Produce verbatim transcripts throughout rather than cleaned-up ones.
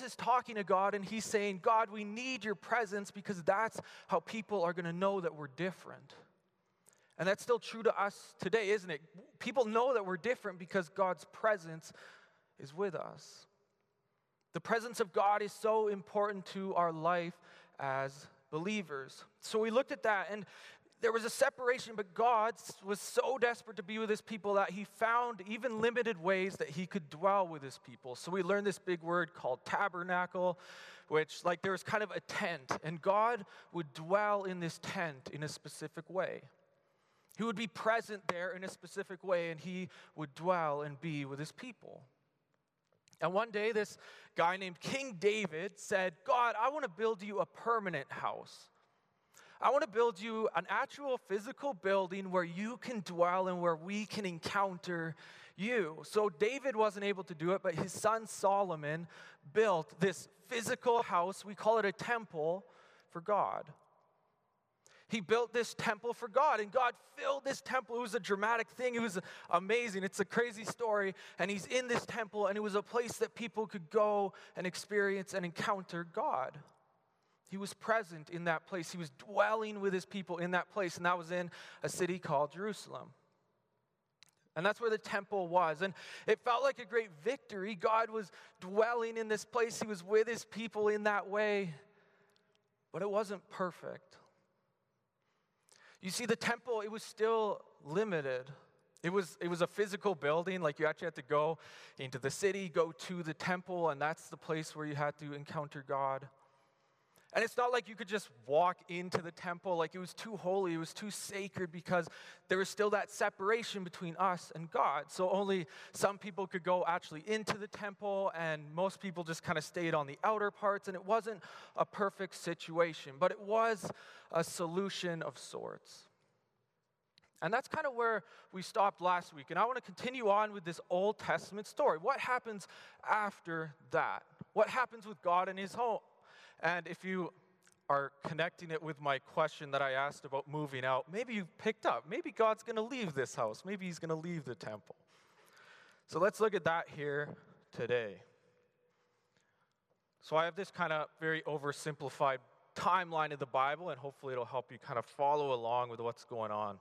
is talking to God, and he's saying, God, we need your presence because that's how people are going to know that we're different. And that's still true to us today, isn't it? People know that we're different because God's presence is with us. The presence of God is so important to our life as believers. So we looked at that, and there was a separation, but God was so desperate to be with his people that he found even limited ways that he could dwell with his people. So we learned this big word called tabernacle, which, like, there was kind of a tent, and God would dwell in this tent in a specific way. He would be present there in a specific way, and he would dwell and be with his people. And one day, this guy named King David said, God, I want to build you a permanent house. I want to build you an actual physical building where you can dwell and where we can encounter you. So David wasn't able to do it, but his son Solomon built this physical house. We call it a temple for God. He built this temple for God, and God filled this temple. It was a dramatic thing. It was amazing. It's a crazy story, and he's in this temple, and it was a place that people could go and experience and encounter God. He was present in that place. He was dwelling with his people in that place, and that was in a city called Jerusalem. And that's where the temple was, and it felt like a great victory. God was dwelling in this place. He was with his people in that way, but it wasn't perfect. You see, the temple, it was still limited. It was, it was a physical building, like you actually had to go into the city, go to the temple, and that's the place where you had to encounter God. And it's not like you could just walk into the temple, like it was too holy, it was too sacred, because there was still that separation between us and God. So only some people could go actually into the temple, and most people just kind of stayed on the outer parts, and it wasn't a perfect situation, but it was a solution of sorts. And that's kind of where we stopped last week, and I want to continue on with this Old Testament story. What happens after that? What happens with God and his home? And if you are connecting it with my question that I asked about moving out, maybe you picked up. Maybe God's going to leave this house. Maybe he's going to leave the temple. So let's look at that here today. So I have this kind of very oversimplified timeline of the Bible, and hopefully it'll help you kind of follow along with what's going on.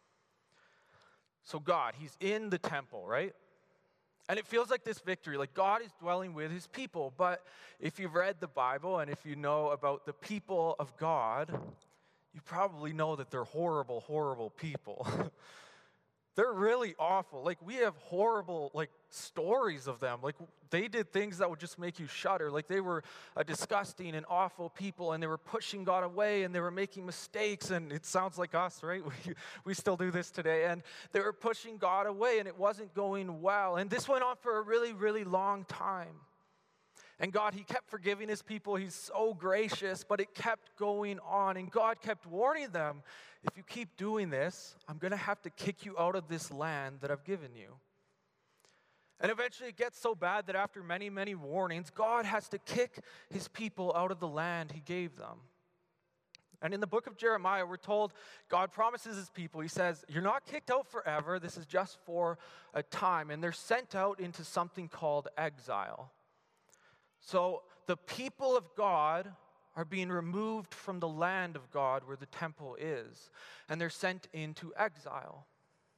So God, he's in the temple, right? And it feels like this victory, like God is dwelling with his people. But if you've read the Bible and if you know about the people of God, you probably know that they're horrible, horrible people. They're really awful. Like, we have horrible, like, stories of them. Like, they did things that would just make you shudder. Like, they were a disgusting and awful people, and they were pushing God away, and they were making mistakes, and it sounds like us, right? We, we still do this today. And they were pushing God away, and it wasn't going well. And this went on for a really, really long time. And God, he kept forgiving his people. He's so gracious, but it kept going on. And God kept warning them, if you keep doing this, I'm going to have to kick you out of this land that I've given you. And eventually it gets so bad that after many, many warnings, God has to kick his people out of the land he gave them. And in the book of Jeremiah, we're told God promises his people, he says, you're not kicked out forever. This is just for a time. And they're sent out into something called exile. So the people of God are being removed from the land of God where the temple is, and they're sent into exile.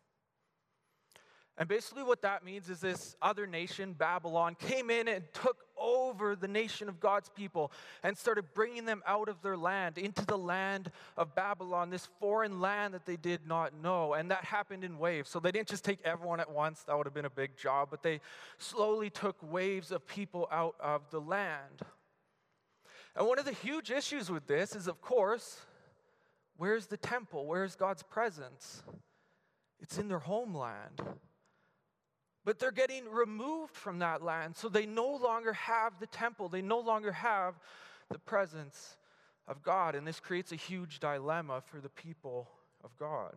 And basically what that means is this other nation, Babylon, came in and took over the nation of God's people and started bringing them out of their land into the land of Babylon, this foreign land that they did not know. And that happened in waves. So they didn't just take everyone at once. That would have been a big job. But they slowly took waves of people out of the land. And one of the huge issues with this is, of course, where's the temple? Where's God's presence? It's in their homeland. But they're getting removed from that land, so they no longer have the temple. They no longer have the presence of God, and this creates a huge dilemma for the people of God.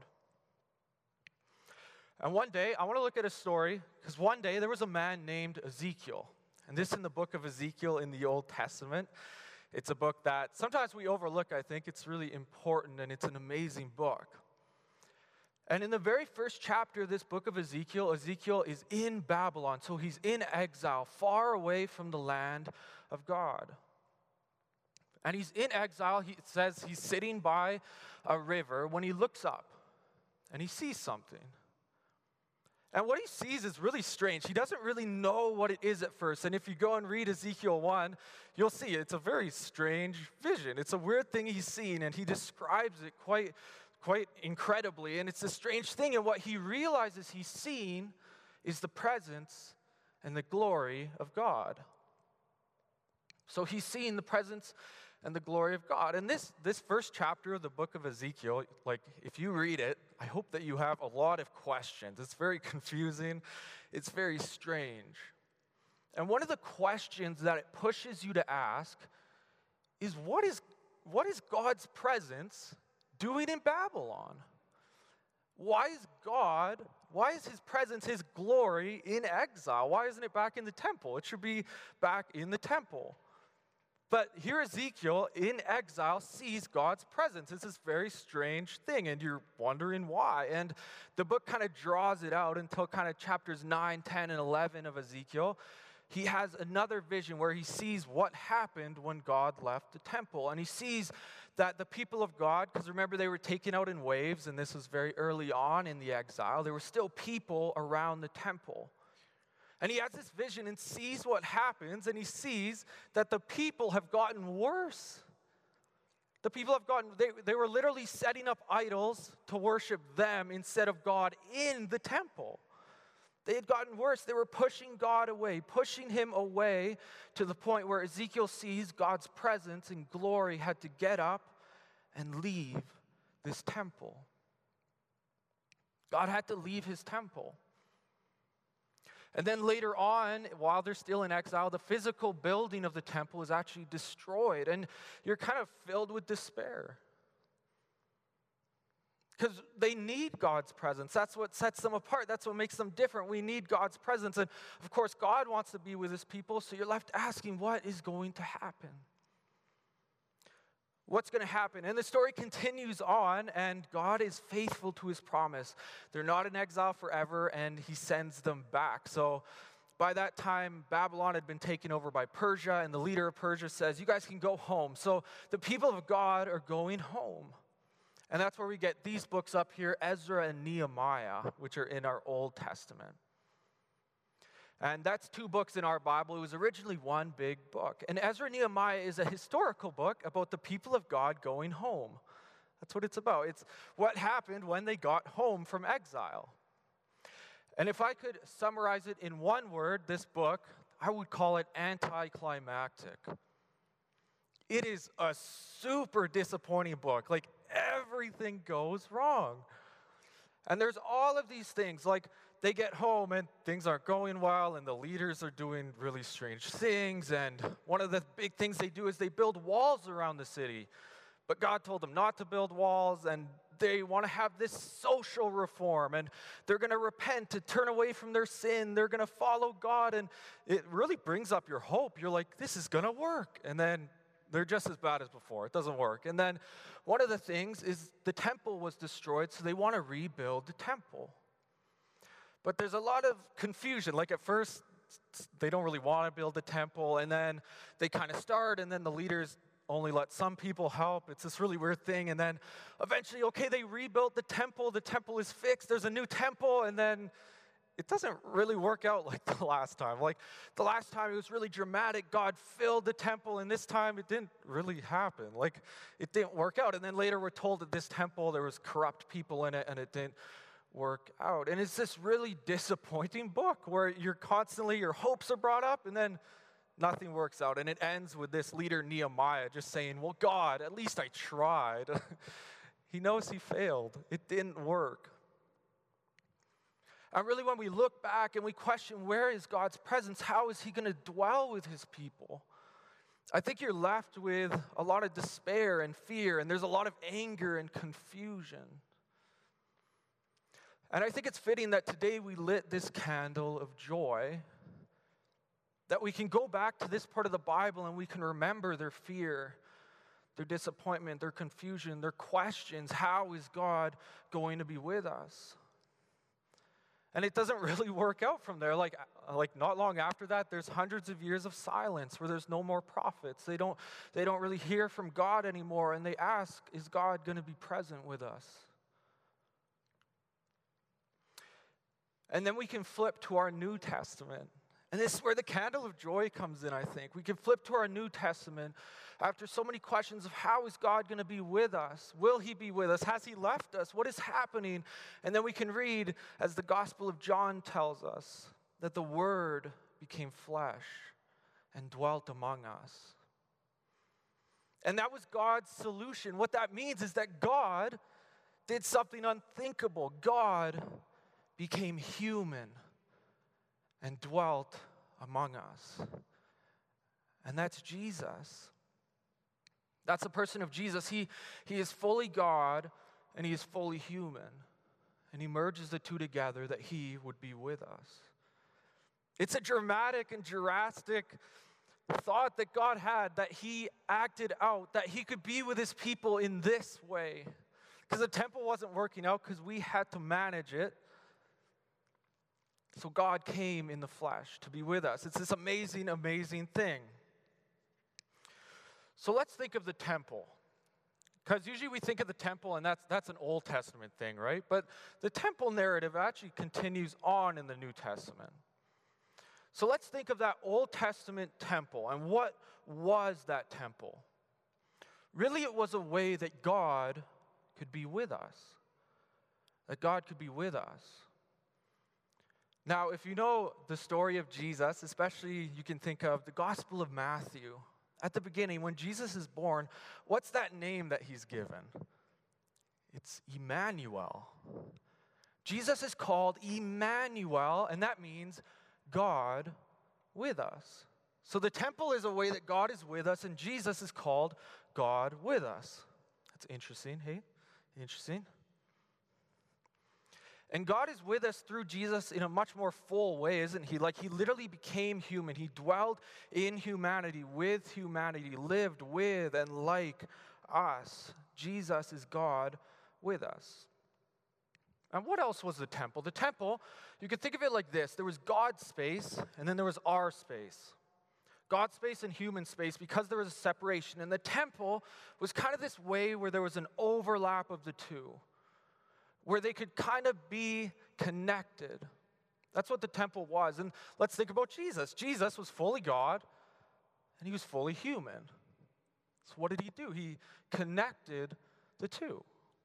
And one day, I want to look at a story, because one day there was a man named Ezekiel, and this in the book of Ezekiel in the Old Testament. It's a book that sometimes we overlook, I think. It's really important, and it's an amazing book. And in the very first chapter of this book of Ezekiel, Ezekiel is in Babylon. So he's in exile, far away from the land of God. And he's in exile. He, it says he's sitting by a river when he looks up and he sees something. And what he sees is really strange. He doesn't really know what it is at first. And if you go and read Ezekiel one, you'll see it's a very strange vision. It's a weird thing he's seen, and he describes it quite, quite incredibly. And it's a strange thing. And what he realizes he's seen is the presence and the glory of God. So he's seeing the presence and the glory of God. And this, this first chapter of the book of Ezekiel, like if you read it, I hope that you have a lot of questions. It's very confusing. It's very strange. And one of the questions that it pushes you to ask is what is, what is God's presence doing in Babylon? Why is God, why is his presence, his glory in exile? Why isn't it back in the temple? It should be back in the temple. But here Ezekiel, in exile, sees God's presence. It's this very strange thing, and you're wondering why. And the book kind of draws it out until kind of chapters nine, ten, and eleven of Ezekiel. He has another vision where he sees what happened when God left the temple. And he sees that the people of God, because remember they were taken out in waves, and this was very early on in the exile, there were still people around the temple. And he has this vision and sees what happens, and he sees that the people have gotten worse. The people have gotten, they, they were literally setting up idols to worship them instead of God in the temple. They had gotten worse. They were pushing God away, pushing him away to the point where Ezekiel sees God's presence and glory had to get up and leave this temple. God had to leave his temple. And then later on, while they're still in exile, the physical building of the temple is actually destroyed. And you're kind of filled with despair. Because they need God's presence. That's what sets them apart. That's what makes them different. We need God's presence. And of course, God wants to be with his people. So you're left asking, what is going to happen? What's going to happen? And the story continues on, and God is faithful to his promise. They're not in exile forever, and he sends them back. So by that time, Babylon had been taken over by Persia, and the leader of Persia says, you guys can go home. So the people of God are going home. And that's where we get these books up here, Ezra and Nehemiah, which are in our Old Testament. And that's two books in our Bible. It was originally one big book. And Ezra and Nehemiah is a historical book about the people of God going home. That's what it's about. It's what happened when they got home from exile. And if I could summarize it in one word, this book, I would call it anticlimactic. It is a super disappointing book. Like, everything goes wrong. And there's all of these things, like they get home and things aren't going well, and the leaders are doing really strange things. And one of the big things they do is they build walls around the city. But God told them not to build walls, and they want to have this social reform, and they're going to repent to turn away from their sin. They're going to follow God, and it really brings up your hope. You're like, this is going to work. And then they're just as bad as before. It doesn't work. And then one of the things is the temple was destroyed, so they want to rebuild the temple. But there's a lot of confusion. Like at first, they don't really want to build the temple, and then they kind of start, and then the leaders only let some people help. It's this really weird thing. And then eventually, okay, they rebuilt the temple. The temple is fixed. There's a new temple, and then it doesn't really work out like the last time. Like the last time it was really dramatic. God filled the temple, and this time it didn't really happen. Like it didn't work out. And then later we're told that this temple, there was corrupt people in it, and it didn't work out. And it's this really disappointing book where you're constantly, your hopes are brought up, and then nothing works out. And it ends with this leader Nehemiah just saying, well, God, at least I tried. He knows he failed. It didn't work. And really, when we look back and we question, where is God's presence? How is he going to dwell with his people? I think you're left with a lot of despair and fear, and there's a lot of anger and confusion. And I think it's fitting that today we lit this candle of joy, that we can go back to this part of the Bible and we can remember their fear, their disappointment, their confusion, their questions. How is God going to be with us? And it doesn't really work out from there. Like, like not long after that, there's hundreds of years of silence where there's no more prophets. They don't, they don't really hear from God anymore, and they ask, is God going to be present with us? And then we can flip to our New Testament. And this is where the candle of joy comes in, I think. We can flip to our New Testament after so many questions of how is God going to be with us? Will he be with us? Has he left us? What is happening? And then we can read, as the Gospel of John tells us, that the Word became flesh and dwelt among us. And that was God's solution. What that means is that God did something unthinkable. God became human and dwelt among us. And that's Jesus. That's the person of Jesus. He, he is fully God and he is fully human. And he merges the two together that he would be with us. It's a dramatic and drastic thought that God had, that he acted out, that he could be with his people in this way. Because the temple wasn't working out because we had to manage it. So God came in the flesh to be with us. It's this amazing, amazing thing. So let's think of the temple. Because usually we think of the temple, and that's, that's an Old Testament thing, right? But the temple narrative actually continues on in the New Testament. So let's think of that Old Testament temple, and what was that temple? Really, it was a way that God could be with us. That God could be with us. Now, if you know the story of Jesus, especially you can think of the Gospel of Matthew. At the beginning, when Jesus is born, what's that name that he's given? It's Emmanuel. Jesus is called Emmanuel, and that means God with us. So the temple is a way that God is with us, and Jesus is called God with us. That's interesting, hey? Interesting. And God is with us through Jesus in a much more full way, isn't he? Like, he literally became human. He dwelled in humanity, with humanity, lived with and like us. Jesus is God with us. And what else was the temple? The temple, you could think of it like this. There was God's space, and then there was our space. God's space and human space, because there was a separation. And the temple was kind of this way where there was an overlap of the two, where they could kind of be connected. That's what the temple was. And let's think about Jesus. Jesus was fully God, and he was fully human. So what did he do? He connected the two.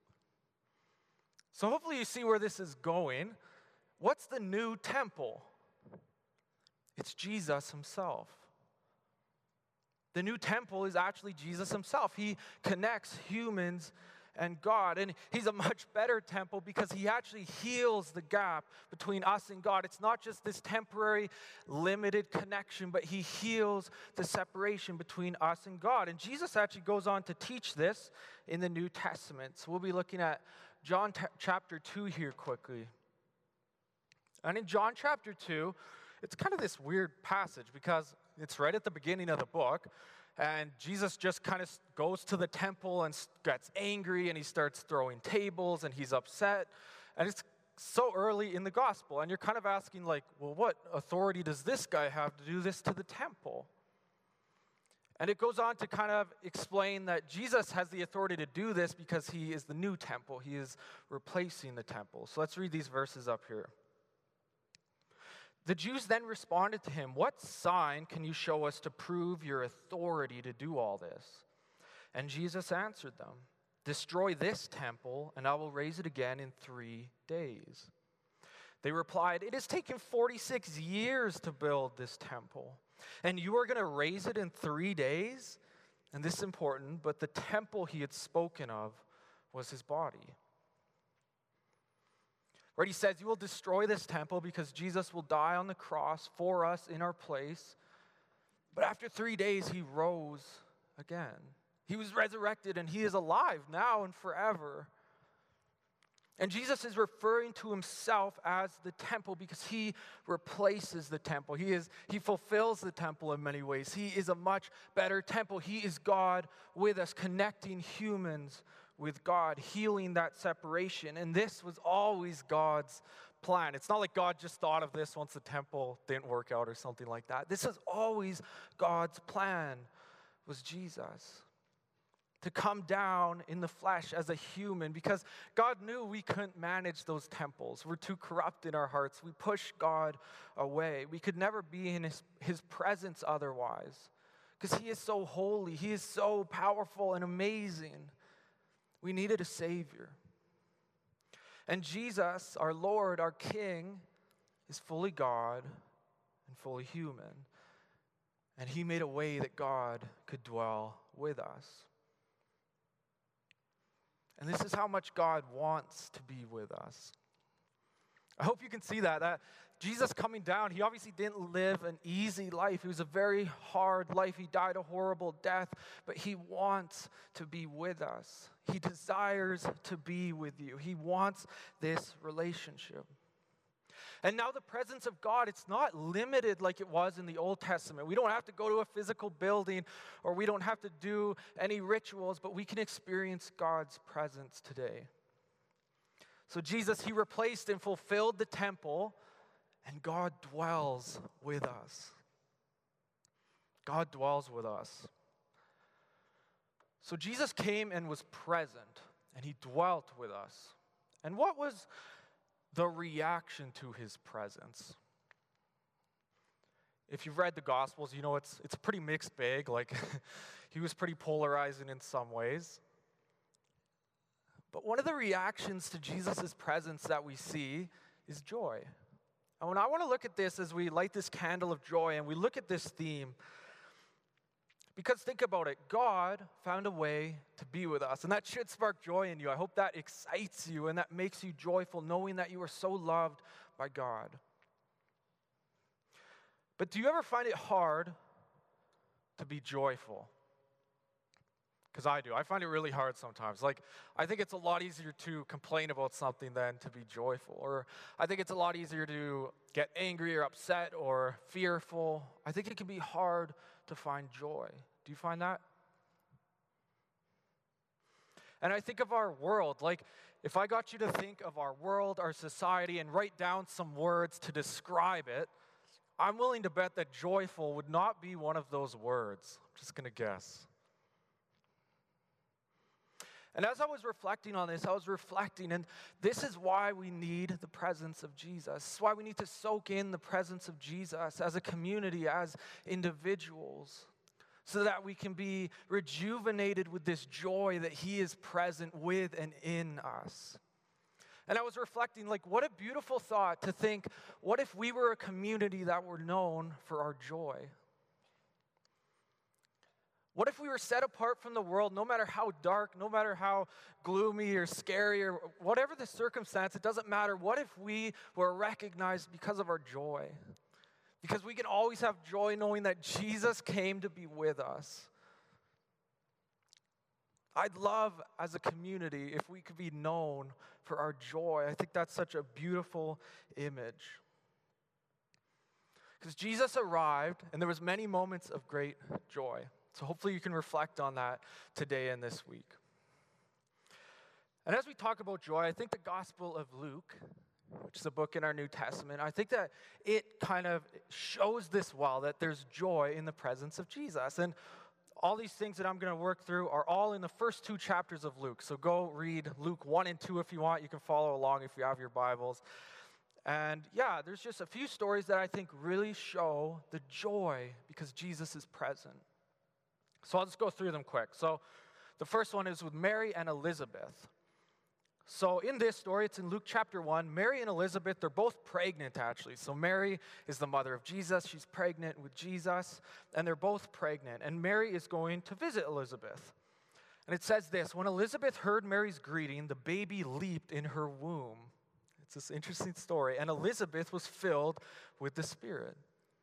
So hopefully you see where this is going. What's the new temple? It's Jesus himself. The new temple is actually Jesus himself. He connects humans and God. And he's a much better temple because he actually heals the gap between us and God. It's not just this temporary, limited connection, but he heals the separation between us and God. And Jesus actually goes on to teach this in the New Testament. So we'll be looking at John t- chapter two here quickly. And in John chapter two, it's kind of this weird passage because it's right at the beginning of the book. And Jesus just kind of goes to the temple and gets angry, and he starts throwing tables, and he's upset. And it's so early in the gospel. And you're kind of asking, like, well, what authority does this guy have to do this to the temple? And it goes on to kind of explain that Jesus has the authority to do this because he is the new temple. He is replacing the temple. So let's read these verses up here. The Jews then responded to him, "What sign can you show us to prove your authority to do all this?" And Jesus answered them, "Destroy this temple, and I will raise it again in three days." They replied, "It has taken forty-six years to build this temple, and you are going to raise it in three days?" And this is important, but the temple he had spoken of was his body. Right, he says, you will destroy this temple because Jesus will die on the cross for us in our place. But after three days, he rose again. He was resurrected, and he is alive now and forever. And Jesus is referring to himself as the temple because he replaces the temple. He is he fulfills the temple in many ways. He is a much better temple. He is God with us, connecting humans with God, healing that separation. And this was always God's plan. It's not like God just thought of this once the temple didn't work out or something like that. This is always God's plan, was Jesus. To come down in the flesh as a human, because God knew we couldn't manage those temples. We're too corrupt in our hearts. We push God away. We could never be in his, his presence otherwise, because he is so holy. He is so powerful and amazing. We needed a Savior. And Jesus, our Lord, our King, is fully God and fully human. And he made a way that God could dwell with us. And this is how much God wants to be with us. I hope you can see that, that Jesus coming down, he obviously didn't live an easy life. It was a very hard life. He died a horrible death, but he wants to be with us. He desires to be with you. He wants this relationship. And now the presence of God, it's not limited like it was in the Old Testament. We don't have to go to a physical building, or we don't have to do any rituals, but we can experience God's presence today. So Jesus, he replaced and fulfilled the temple, and God dwells with us. God dwells with us. So Jesus came and was present, and he dwelt with us. And what was the reaction to his presence? If you've read the Gospels, you know it's it's a pretty mixed bag. Like, he was pretty polarizing in some ways. But one of the reactions to Jesus' presence that we see is joy. And when I want to look at this as we light this candle of joy and we look at this theme, because think about it, God found a way to be with us, and that should spark joy in you. I hope that excites you and that makes you joyful, knowing that you are so loved by God. But do you ever find it hard to be joyful? Because I do. I find it really hard sometimes. Like, I think it's a lot easier to complain about something than to be joyful. Or I think it's a lot easier to get angry or upset or fearful. I think it can be hard to find joy. Do you find that? And I think of our world. Like, if I got you to think of our world, our society, and write down some words to describe it, I'm willing to bet that joyful would not be one of those words. I'm just going to guess. And as I was reflecting on this, I was reflecting, and this is why we need the presence of Jesus. This is why we need to soak in the presence of Jesus as a community, as individuals, so that we can be rejuvenated with this joy that he is present with and in us. And I was reflecting, like, what a beautiful thought to think, what if we were a community that were known for our joy? What if we were set apart from the world, no matter how dark, no matter how gloomy or scary or whatever the circumstance, it doesn't matter. What if we were recognized because of our joy? Because we can always have joy knowing that Jesus came to be with us. I'd love, as a community, if we could be known for our joy. I think that's such a beautiful image. Because Jesus arrived, and there was many moments of great joy. So hopefully you can reflect on that today and this week. And as we talk about joy, I think the Gospel of Luke, which is a book in our New Testament, I think that it kind of shows this well, that there's joy in the presence of Jesus. And all these things that I'm going to work through are all in the first two chapters of Luke. So go read Luke one and two if you want. You can follow along if you have your Bibles. And yeah, there's just a few stories that I think really show the joy because Jesus is present. So I'll just go through them quick. So the first one is with Mary and Elizabeth. So in this story, it's in Luke chapter one. Mary and Elizabeth, they're both pregnant, actually. So Mary is the mother of Jesus. She's pregnant with Jesus, and they're both pregnant. And Mary is going to visit Elizabeth. And it says this, when Elizabeth heard Mary's greeting, the baby leaped in her womb. It's this interesting story. And Elizabeth was filled with the Spirit.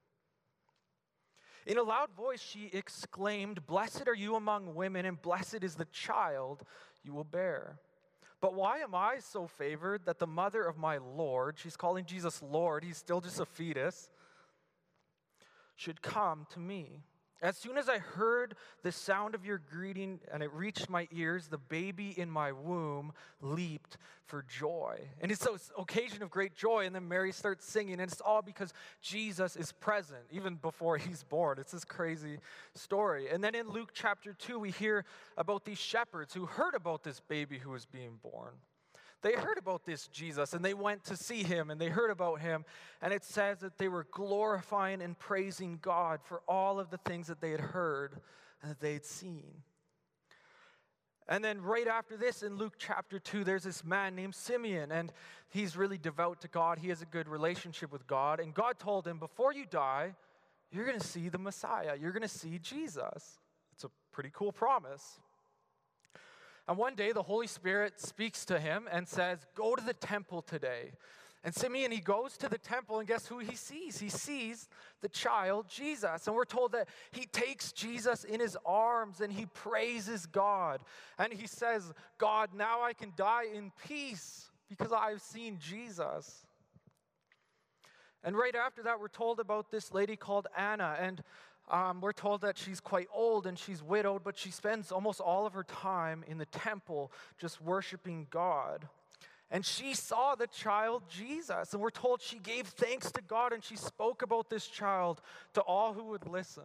In a loud voice, she exclaimed, "Blessed are you among women, and blessed is the child you will bear. But why am I so favored that the mother of my Lord, she's calling Jesus Lord, he's still just a fetus, should come to me? As soon as I heard the sound of your greeting and it reached my ears, the baby in my womb leaped for joy. And it's an occasion of great joy. And then Mary starts singing, and it's all because Jesus is present, even before he's born. It's this crazy story. And then in Luke chapter two, we hear about these shepherds who heard about this baby who was being born. They heard about this Jesus, and they went to see him, and they heard about him. And it says that they were glorifying and praising God for all of the things that they had heard and that they had seen. And then right after this, in Luke chapter two, there's this man named Simeon, and he's really devout to God. He has a good relationship with God. And God told him, before you die, you're going to see the Messiah. You're going to see Jesus. It's a pretty cool promise. And one day, the Holy Spirit speaks to him and says, go to the temple today. And Simeon, he goes to the temple, and guess who he sees? He sees the child, Jesus. And we're told that he takes Jesus in his arms, and he praises God. And he says, God, now I can die in peace because I've seen Jesus. And right after that, we're told about this lady called Anna. And Um, we're told that she's quite old and she's widowed, but she spends almost all of her time in the temple just worshiping God. And she saw the child Jesus, and we're told she gave thanks to God, and she spoke about this child to all who would listen.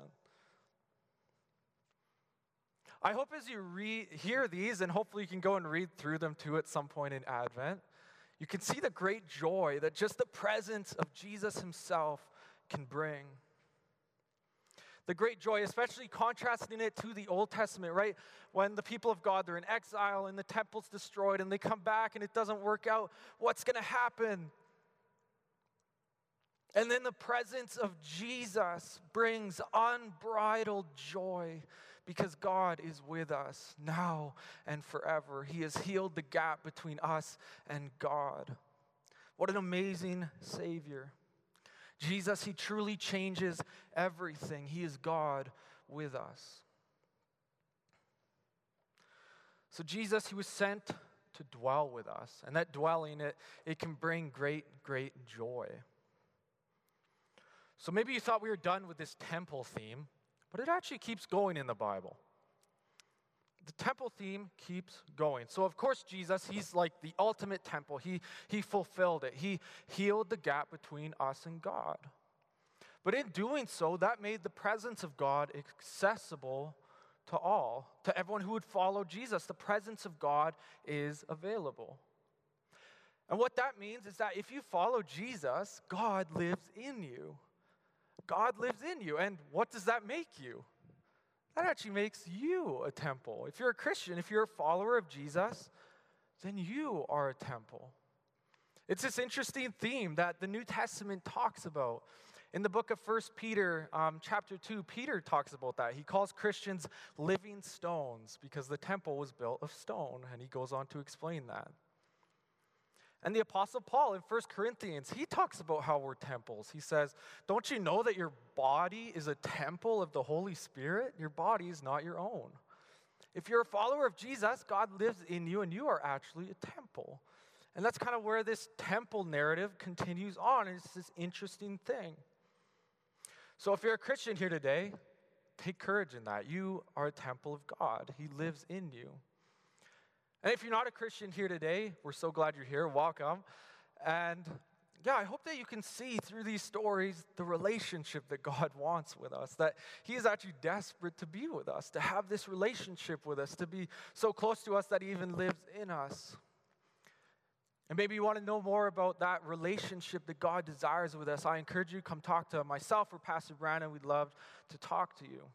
I hope as you read, hear these, and hopefully you can go and read through them too at some point in Advent, you can see the great joy that just the presence of Jesus himself can bring. The great joy, especially contrasting it to the Old Testament, right? When the people of God, they're in exile and the temple's destroyed and they come back and it doesn't work out. What's going to happen? And then the presence of Jesus brings unbridled joy because God is with us now and forever. He has healed the gap between us and God. What an amazing Savior. Jesus, he truly changes everything. He is God with us. So Jesus, he was sent to dwell with us. And that dwelling, it, it can bring great, great joy. So maybe you thought we were done with this temple theme, but it actually keeps going in the Bible. The temple theme keeps going. So of course Jesus, he's like the ultimate temple. He, he fulfilled it. He healed the gap between us and God. But in doing so, that made the presence of God accessible to all, to everyone who would follow Jesus. The presence of God is available. And what that means is that if you follow Jesus, God lives in you. God lives in you. And what does that make you? That actually makes you a temple. If you're a Christian, if you're a follower of Jesus, then you are a temple. It's this interesting theme that the New Testament talks about. In the book of First Peter, um, chapter two, Peter talks about that. He calls Christians living stones because the temple was built of stone, and he goes on to explain that. And the Apostle Paul in First Corinthians, he talks about how we're temples. He says, don't you know that your body is a temple of the Holy Spirit? Your body is not your own. If you're a follower of Jesus, God lives in you, and you are actually a temple. And that's kind of where this temple narrative continues on. And it's this interesting thing. So if you're a Christian here today, take courage in that. You are a temple of God. He lives in you. And if you're not a Christian here today, we're so glad you're here. Welcome. And yeah, I hope that you can see through these stories the relationship that God wants with us, that he is actually desperate to be with us, to have this relationship with us, to be so close to us that he even lives in us. And maybe you want to know more about that relationship that God desires with us. I encourage you, come talk to myself or Pastor Brandon. We'd love to talk to you.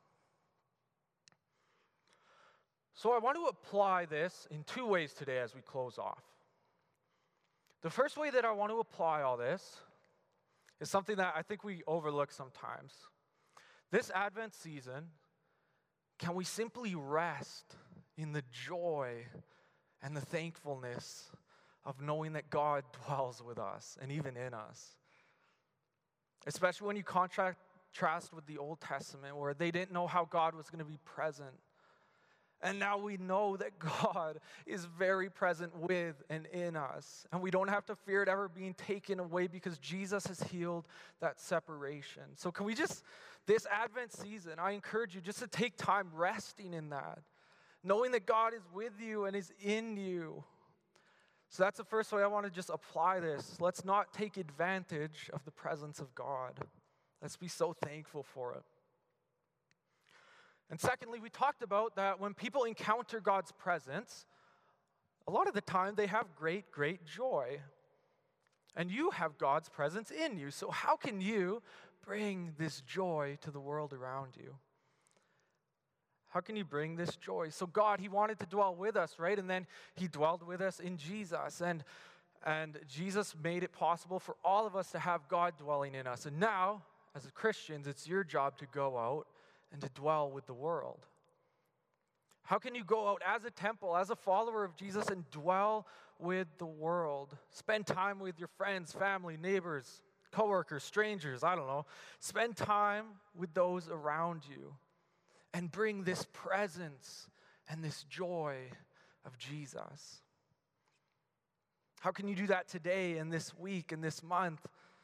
So I want to apply this in two ways today as we close off. The first way that I want to apply all this is something that I think we overlook sometimes. This Advent season, can we simply rest in the joy and the thankfulness of knowing that God dwells with us and even in us? Especially when you contrast with the Old Testament, where they didn't know how God was going to be present. And now we know that God is very present with and in us. And we don't have to fear it ever being taken away because Jesus has healed that separation. So can we just, this Advent season, I encourage you just to take time resting in that, knowing that God is with you and is in you. So that's the first way I want to just apply this. Let's not take advantage of the presence of God. Let's be so thankful for it. And secondly, we talked about that when people encounter God's presence, a lot of the time they have great, great joy. And you have God's presence in you. So how can you bring this joy to the world around you? How can you bring this joy? So God, he wanted to dwell with us, right? And then he dwelled with us in Jesus. And, and Jesus made it possible for all of us to have God dwelling in us. And now, as Christians, it's your job to go out and to dwell with the world. How can you go out as a temple, as a follower of Jesus, and dwell with the world? Spend time with your friends, family, neighbors, coworkers, strangers, I don't know. Spend time with those around you and bring this presence and this joy of Jesus. How can you do that today and this week and this month?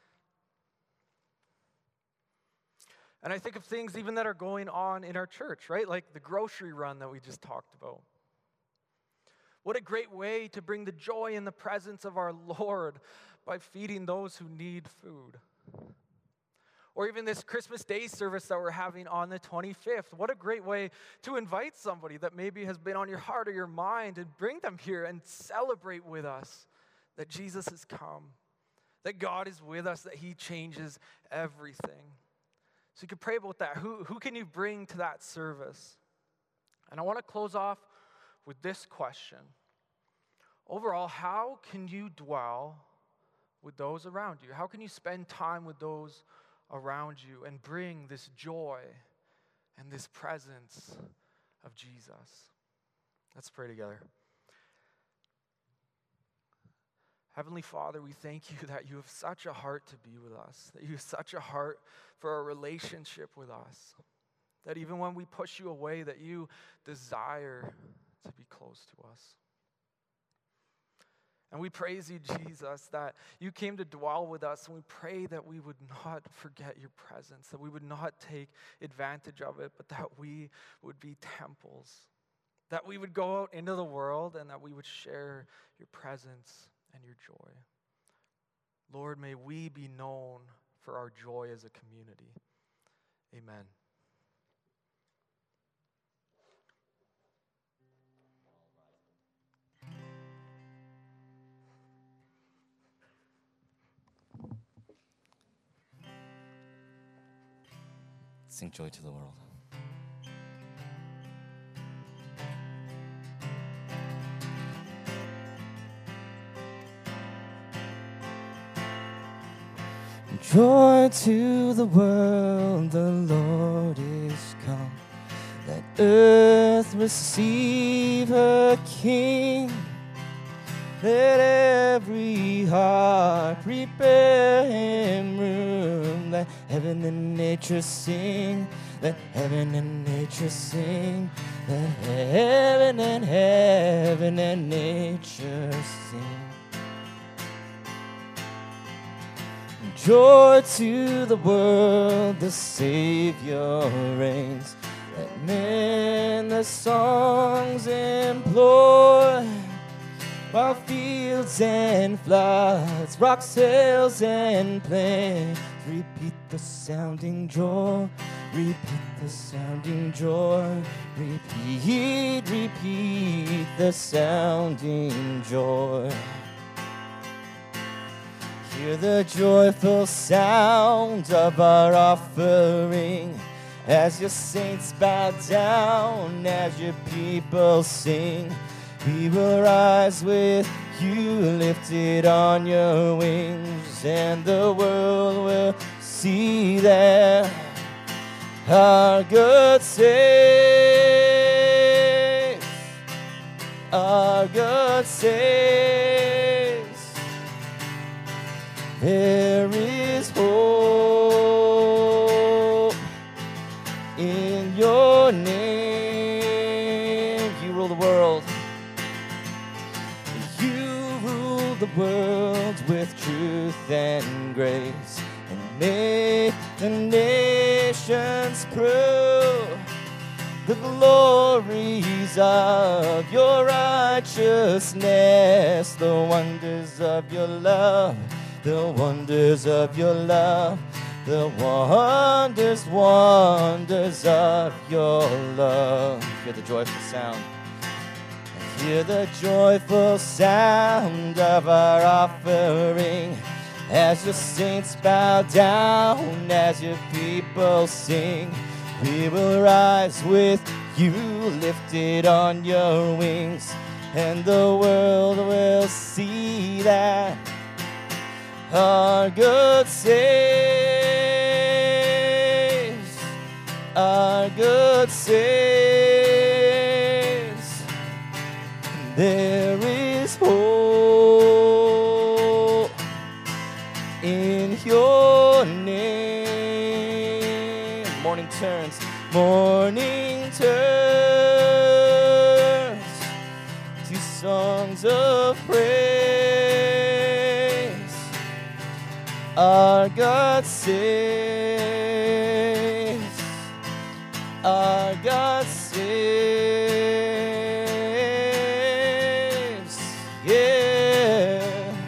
And I think of things even that are going on in our church, right? Like the grocery run that we just talked about. What a great way to bring the joy and the presence of our Lord by feeding those who need food. Or even this Christmas Day service that we're having on the twenty-fifth. What a great way to invite somebody that maybe has been on your heart or your mind and bring them here and celebrate with us that Jesus has come, that God is with us, that he changes everything. So you can pray about that. Who, who can you bring to that service? And I want to close off with this question. Overall, how can you dwell with those around you? How can you spend time with those around you and bring this joy and this presence of Jesus? Let's pray together. Heavenly Father, we thank you that you have such a heart to be with us, that you have such a heart for a relationship with us, that even when we push you away, that you desire to be close to us. And we praise you, Jesus, that you came to dwell with us, and we pray that we would not forget your presence, that we would not take advantage of it, but that we would be temples, that we would go out into the world and that we would share your presence and your joy. Lord, may we be known for our joy as a community. Amen. Sing joy to the world. Joy to the world, the Lord is come. Let earth receive her King. Let every heart prepare him room. Let heaven and nature sing. Let heaven and nature sing. Let heaven and heaven and nature sing. Joy to the world, the Savior reigns. Let men the songs employ, while fields and floods, rocks, hills, and plains repeat the sounding joy, repeat the sounding joy, repeat, repeat the sounding joy. Hear the joyful sound of our offering as your saints bow down, as your people sing. We will rise with you lifted on your wings, and the world will see that our good saves, our good saves. There is hope in your name, the world with truth and grace, and make the nations prove the glories of your righteousness, the wonders of your love, the wonders of your love, the wonders, wonders of your love. Hear the joyful sound. Hear the joyful sound of our offering as your saints bow down, as your people sing. We will rise with you lifted on your wings, and the world will see that our good saves, our good saves. There is hope in your name. Morning turns, morning turns to songs of praise. Our God saves, our God saves, yeah.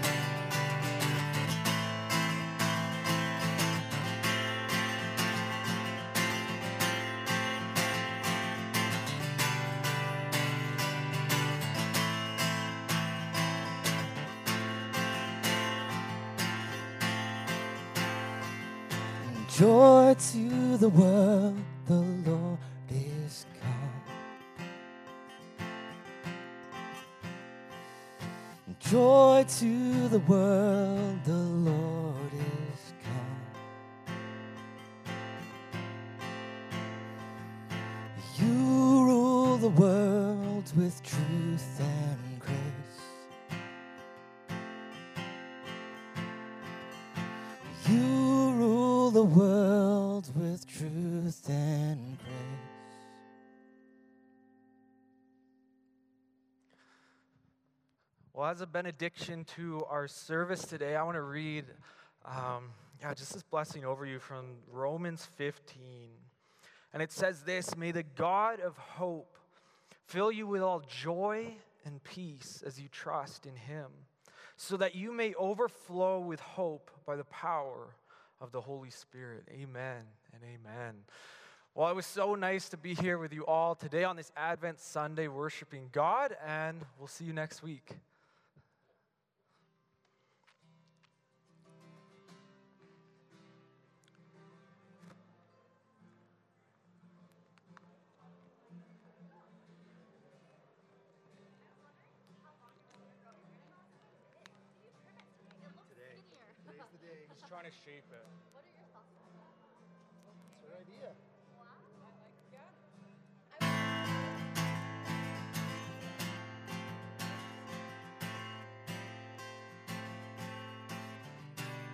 Joy to the world, the Lord is come. Joy to the world, the Lord is come. You rule the world with truth and grace. You rule the world with truth and grace. Well, as a benediction to our service today, I want to read, um, yeah, just this blessing over you from Romans fifteen. And it says this: may the God of hope fill you with all joy and peace as you trust in him, so that you may overflow with hope by the power of the Holy Spirit. Amen and amen. Well, it was so nice to be here with you all today on this Advent Sunday worshiping God, and we'll see you next week. Today's the day. He's trying to shape it. What are your thoughts on that? That's her idea.